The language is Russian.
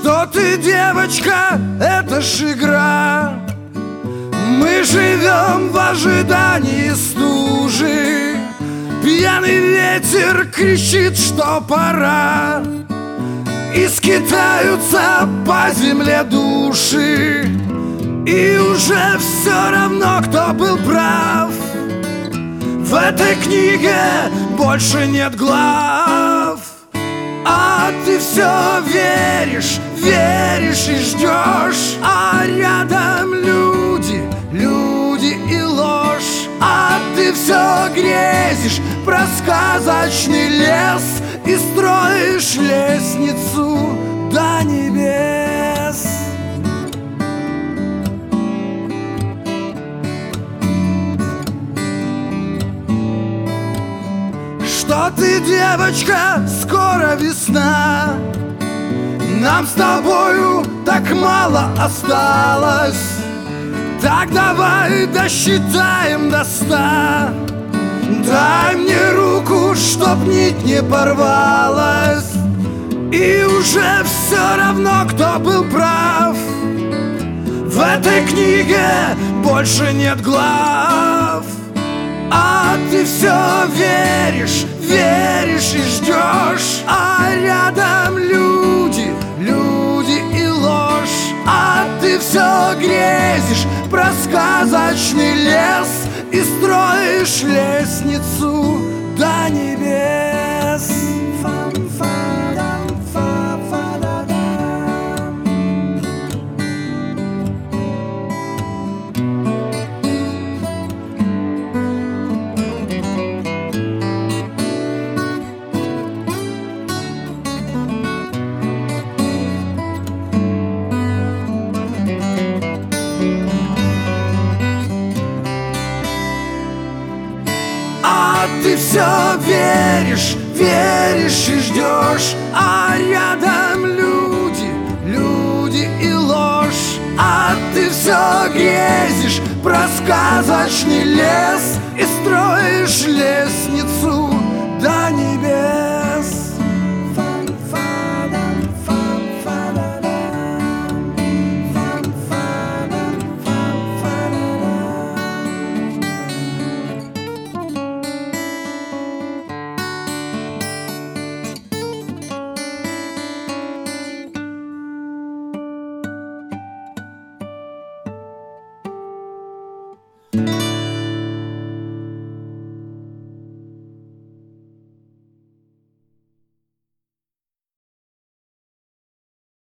Что ты, девочка, это ж игра. Мы живем в ожидании стужи. Пьяный ветер кричит, что пора. И скитаются по земле души. И уже все равно, кто был прав. В этой книге больше нет глав. А ты все веришь, веришь и ждешь. А рядом люди, люди и ложь. А ты все грезишь про сказочный лес и строишь лестницу до небес. Что ты, девочка, скоро весна. Нам с тобою так мало осталось. Так давай досчитаем до 100. Дай мне руку, чтоб нить не порвалась. И уже все равно, кто был прав. В этой книге больше нет глав. А ты все веришь, веришь и ждешь. А рядом люди, люди и ложь. А ты все грезишь про сказочный лес и строишь лестницу до небес. Ты все веришь, веришь и ждешь. А рядом люди, люди и ложь. А ты все грезишь про сказочный лес и строишь лестницу